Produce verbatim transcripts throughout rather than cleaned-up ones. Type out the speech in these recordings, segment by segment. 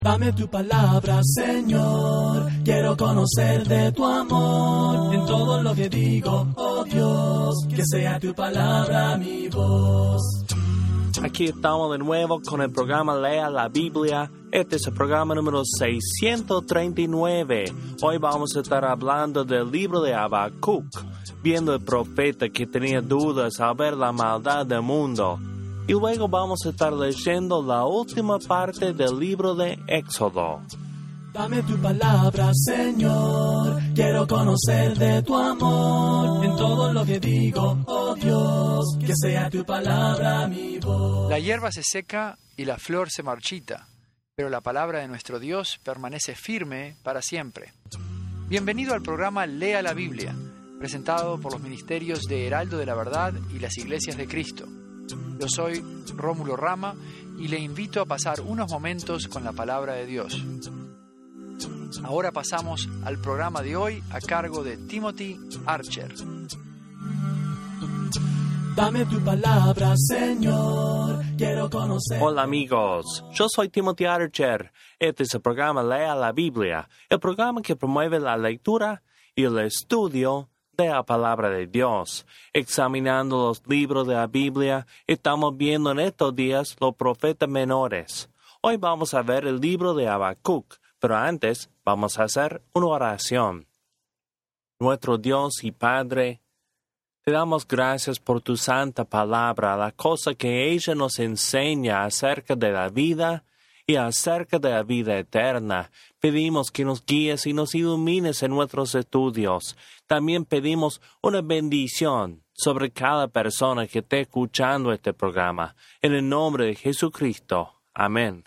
Dame tu palabra, Señor, quiero conocer de tu amor. En todo lo que digo, oh Dios, que sea tu palabra mi voz. Aquí estamos de nuevo con el programa Lea la Biblia. Este es el programa número seiscientos treinta y nueve. Hoy vamos a estar hablando del libro de Habacuc, viendo el profeta que tenía dudas al ver la maldad del mundo. Y luego vamos a estar leyendo la última parte del libro de Éxodo. Dame tu palabra, Señor, quiero conocer de tu amor. En todo lo que digo, oh Dios, que sea tu palabra mi voz. La hierba se seca y la flor se marchita, pero la palabra de nuestro Dios permanece firme para siempre. Bienvenido al programa Lea la Biblia, presentado por los ministerios de Heraldo de la Verdad y las Iglesias de Cristo. Yo soy Rómulo Rama y le invito a pasar unos momentos con la palabra de Dios. Ahora pasamos al programa de hoy a cargo de Timothy Archer. Dame tu palabra, Señor, quiero conocer. Hola amigos, yo soy Timothy Archer. Este es el programa Lea la Biblia, el programa que promueve la lectura y el estudio de la palabra de Dios. Examinando los libros de la Biblia, estamos viendo en estos días los profetas menores. Hoy vamos a ver el libro de Habacuc, pero antes vamos a hacer una oración. Nuestro Dios y Padre, te damos gracias por tu santa palabra, la cosa que ella nos enseña acerca de la vida y acerca de la vida eterna. Pedimos que nos guíes y nos ilumines en nuestros estudios. También pedimos una bendición sobre cada persona que esté escuchando este programa. En el nombre de Jesucristo. Amén.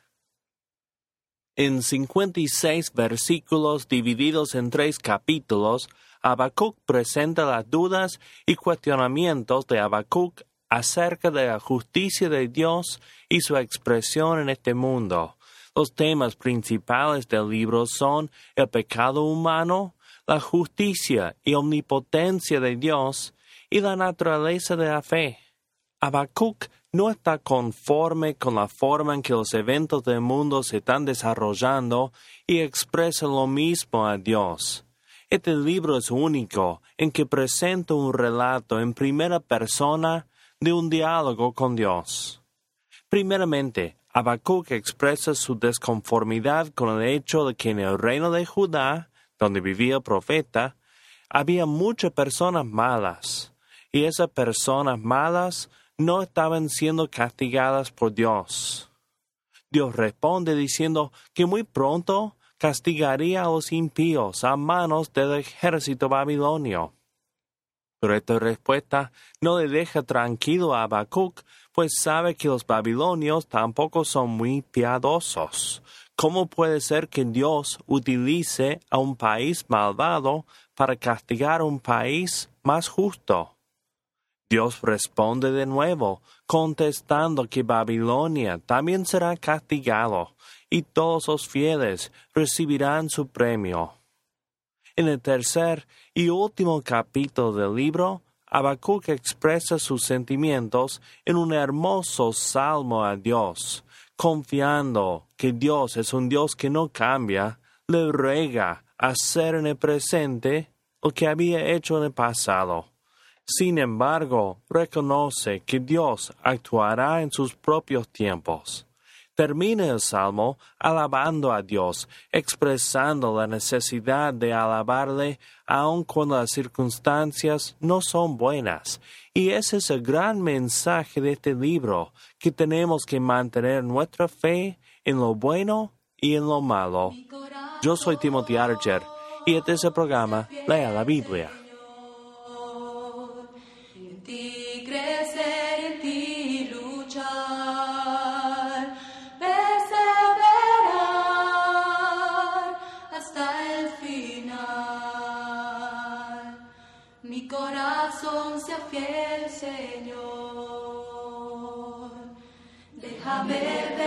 En cincuenta y seis versículos divididos en tres capítulos, Habacuc presenta las dudas y cuestionamientos de Habacuc acerca de la justicia de Dios y su expresión en este mundo. Los temas principales del libro son el pecado humano, la justicia y omnipotencia de Dios y la naturaleza de la fe. Habacuc no está conforme con la forma en que los eventos del mundo se están desarrollando y expresa lo mismo a Dios. Este libro es único en que presenta un relato en primera persona de un diálogo con Dios. Primeramente, Habacuc expresa su desconformidad con el hecho de que en el reino de Judá, donde vivía el profeta, había muchas personas malas, y esas personas malas no estaban siendo castigadas por Dios. Dios responde diciendo que muy pronto castigaría a los impíos a manos del ejército babilonio. Pero esta respuesta no le deja tranquilo a Habacuc, pues sabe que los babilonios tampoco son muy piadosos. ¿Cómo puede ser que Dios utilice a un país malvado para castigar a un país más justo? Dios responde de nuevo, contestando que Babilonia también será castigado, y todos los fieles recibirán su premio. En el tercer y último capítulo del libro, Habacuc expresa sus sentimientos en un hermoso salmo a Dios. Confiando que Dios es un Dios que no cambia, le ruega hacer en el presente lo que había hecho en el pasado. Sin embargo, reconoce que Dios actuará en sus propios tiempos. Termina el salmo alabando a Dios, expresando la necesidad de alabarle aun cuando las circunstancias no son buenas. Y ese es el gran mensaje de este libro, que tenemos que mantener nuestra fe en lo bueno y en lo malo. Yo soy Timothy Archer, y este es el programa Lea la Biblia. Mi corazón sea fiel, Señor. Déjame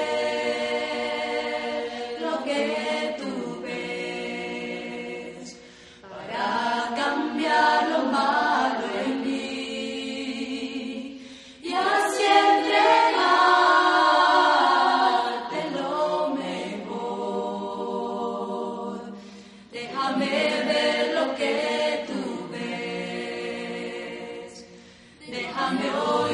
ver lo que tú ves para cambiar déjame ver lo que tú ves, déjame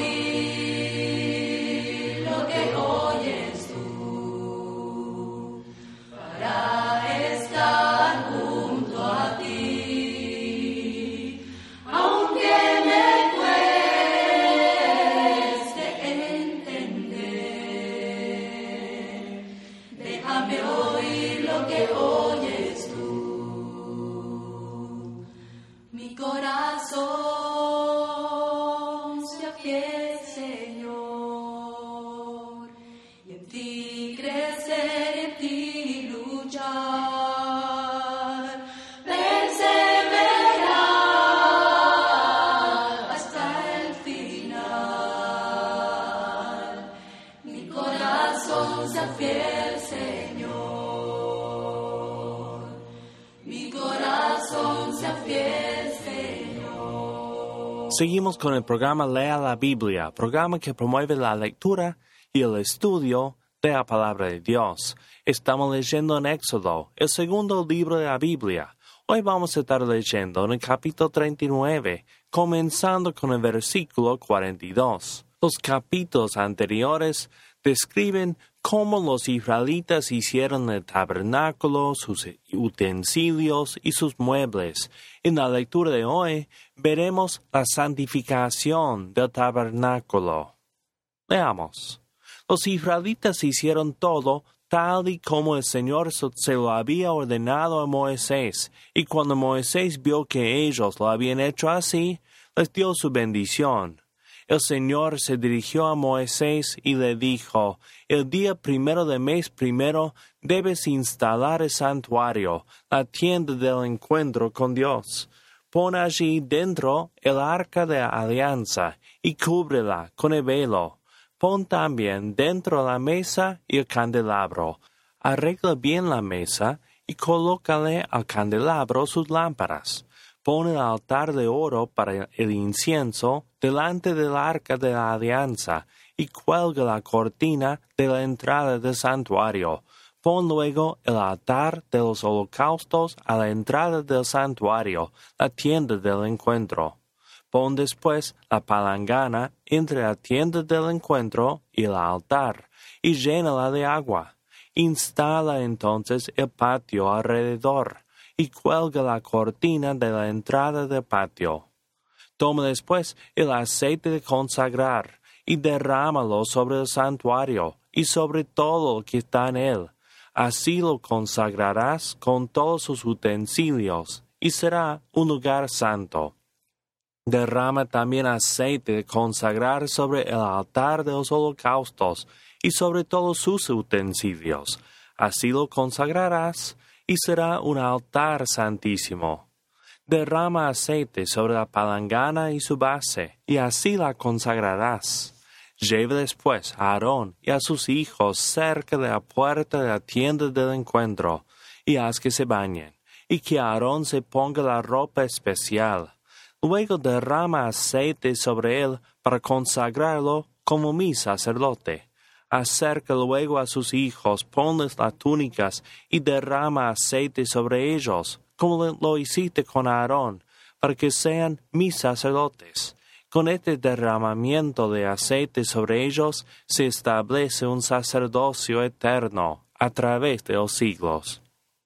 oír lo que oyes tú, para estar junto a ti, aunque me cueste entender, déjame oír lo que oyes tú. Mi corazón se afiel, Señor, y en ti crecer, en ti luchar, perseverar hasta el final. Mi corazón se afiel, Señor, mi corazón se afiel, Señor. Seguimos con el programa Lea la Biblia, programa que promueve la lectura y el estudio de la palabra de Dios. Estamos leyendo en Éxodo, el segundo libro de la Biblia. Hoy vamos a estar leyendo en el capítulo treinta y nueve, comenzando con el versículo cuarenta y dos. Los capítulos anteriores describen cómo los israelitas hicieron el tabernáculo, sus utensilios y sus muebles. En la lectura de hoy veremos la santificación del tabernáculo. Leamos. Los israelitas hicieron todo tal y como el Señor se lo había ordenado a Moisés, y cuando Moisés vio que ellos lo habían hecho así, les dio su bendición. El Señor se dirigió a Moisés y le dijo: el día primero del mes primero debes instalar el santuario, la tienda del encuentro con Dios. Pon allí dentro el arca de la alianza y cúbrela con el velo. Pon también dentro la mesa y el candelabro. Arregla bien la mesa y colócale al candelabro sus lámparas. Pon el altar de oro para el incienso delante del arca de la alianza y cuelga la cortina de la entrada del santuario. Pon luego el altar de los holocaustos a la entrada del santuario, la tienda del encuentro. Pon después la palangana entre la tienda del encuentro y el altar, y llénala de agua. Instala entonces el patio alrededor, y cuelga la cortina de la entrada del patio. Toma después el aceite de consagrar, y derrámalo sobre el santuario, y sobre todo lo que está en él. Así lo consagrarás con todos sus utensilios, y será un lugar santo. Derrama también aceite de consagrar sobre el altar de los holocaustos, y sobre todos sus utensilios. Así lo consagrarás, y será un altar santísimo. Derrama aceite sobre la palangana y su base, y así la consagrarás. Lleva después a Aarón y a sus hijos cerca de la puerta de la tienda del encuentro, y haz que se bañen, y que Aarón se ponga la ropa especial. Luego derrama aceite sobre él para consagrarlo como mi sacerdote. Acerca luego a sus hijos, ponles las túnicas y derrama aceite sobre ellos, como lo hiciste con Aarón, para que sean mis sacerdotes. Con este derramamiento de aceite sobre ellos se establece un sacerdocio eterno a través de los siglos.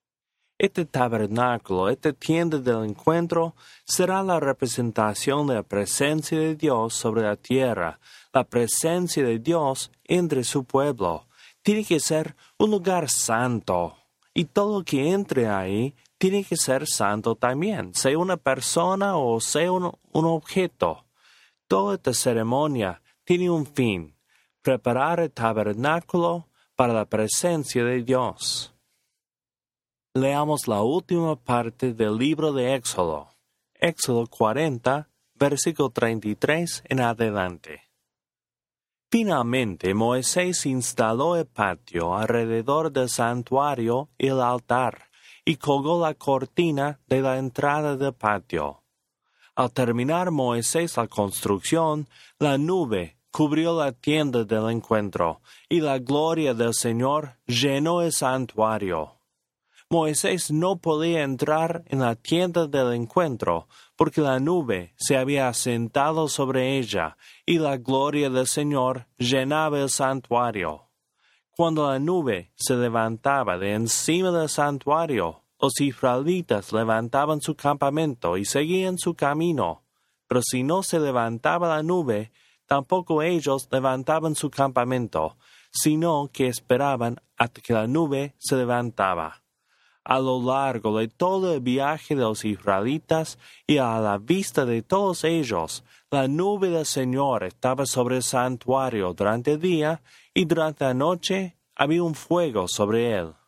Este tabernáculo, esta tienda del encuentro, será la representación de la presencia de Dios sobre la tierra, la presencia de Dios entre su pueblo. Tiene que ser un lugar santo, y todo que entre ahí tiene que ser santo también, sea una persona o sea un, un objeto. Toda esta ceremonia tiene un fin: preparar el tabernáculo para la presencia de Dios. Leamos la última parte del libro de Éxodo, Éxodo cuarenta, versículo treinta y tres en adelante. Finalmente Moisés instaló el patio alrededor del santuario y el altar, y colgó la cortina de la entrada del patio. Al terminar Moisés la construcción, la nube cubrió la tienda del encuentro, y la gloria del Señor llenó el santuario. Moisés no podía entrar en la tienda del encuentro, porque la nube se había asentado sobre ella, y la gloria del Señor llenaba el santuario. Cuando la nube se levantaba de encima del santuario, los israelitas levantaban su campamento y seguían su camino. Pero si no se levantaba la nube, tampoco ellos levantaban su campamento, sino que esperaban hasta que la nube se levantaba. A lo largo de todo el viaje de los israelitas y a la vista de todos ellos, la nube del Señor estaba sobre el santuario durante el día y durante la noche había un fuego sobre él.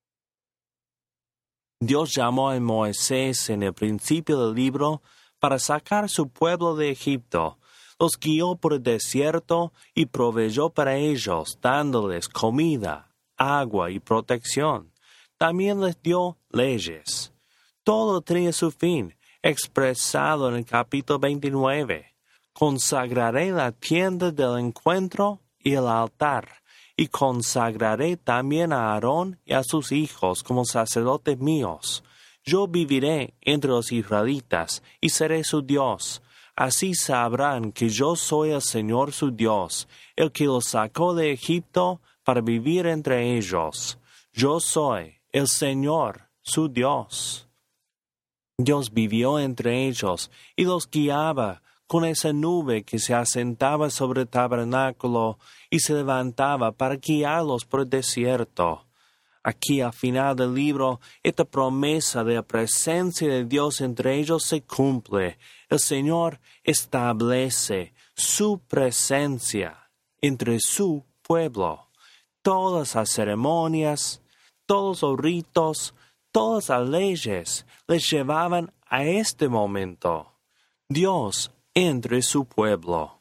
Dios llamó a Moisés en el principio del libro para sacar su pueblo de Egipto. Los guió por el desierto y proveyó para ellos, dándoles comida, agua y protección. También les dio leyes. Todo tenía su fin, expresado en el capítulo veintinueve. Consagraré la tienda del encuentro y el altar, y consagraré también a Aarón y a sus hijos como sacerdotes míos. Yo viviré entre los israelitas y seré su Dios. Así sabrán que yo soy el Señor su Dios, el que los sacó de Egipto para vivir entre ellos. Yo soy el Señor su Dios. Dios vivió entre ellos y los guiaba con esa nube que se asentaba sobre el tabernáculo y se levantaba para guiarlos por el desierto. Aquí al final del libro, esta promesa de la presencia de Dios entre ellos se cumple. El Señor establece su presencia entre su pueblo. Todas las ceremonias, todos los ritos, todas las leyes les llevaban a este momento. Dios entre su pueblo.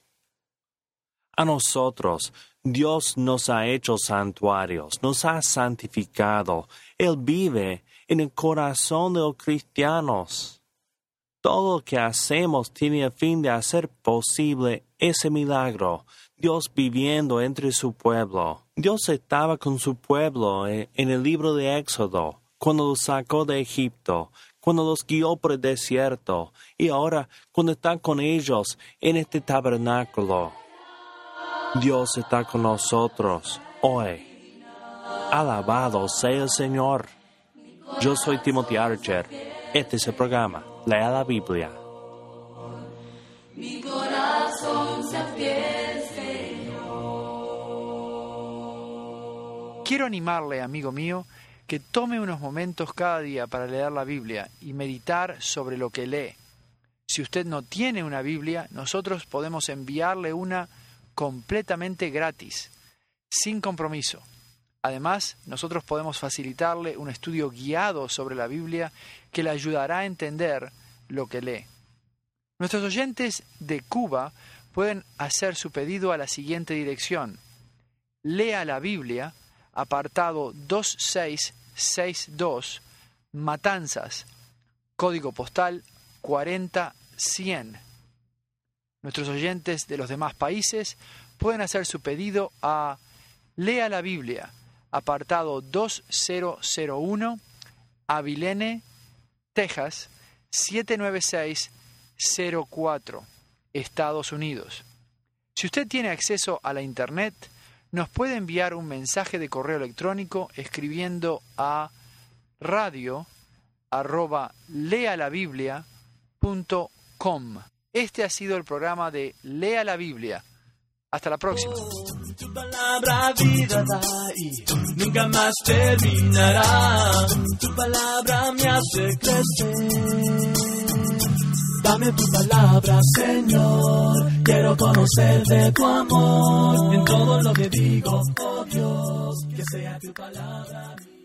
A nosotros, Dios nos ha hecho santuarios, nos ha santificado. Él vive en el corazón de los cristianos. Todo lo que hacemos tiene el fin de hacer posible ese milagro, Dios viviendo entre su pueblo. Dios estaba con su pueblo en el libro de Éxodo, cuando los sacó de Egipto, cuando los guió por el desierto, y ahora cuando está con ellos en este tabernáculo. Dios está con nosotros hoy. Alabado sea el Señor. Yo soy Timothy Archer. Este es el programa Lea la Biblia. Mi corazón se afiance. Quiero animarle, amigo mío, que tome unos momentos cada día para leer la Biblia y meditar sobre lo que lee. Si usted no tiene una Biblia, nosotros podemos enviarle una completamente gratis, sin compromiso. Además, nosotros podemos facilitarle un estudio guiado sobre la Biblia que le ayudará a entender lo que lee. Nuestros oyentes de Cuba pueden hacer su pedido a la siguiente dirección: Lea la Biblia, apartado dos seis seis dos, Matanzas, código postal cuarenta cien. Nuestros oyentes de los demás países pueden hacer su pedido a Lea la Biblia, apartado dos cero cero uno, Abilene, Texas, siete nueve seis cero cuatro, Estados Unidos. Si usted tiene acceso a la Internet, nos puede enviar un mensaje de correo electrónico escribiendo a radio arroba lealabiblia punto com. Este ha sido el programa de Lea la Biblia. Hasta la próxima. Tu palabra vida da y nunca más terminará. Tu palabra me hace crecer. Dame tu palabra, Señor. Quiero conocer de tu amor. En todo lo que digo, oh Dios, que sea tu palabra.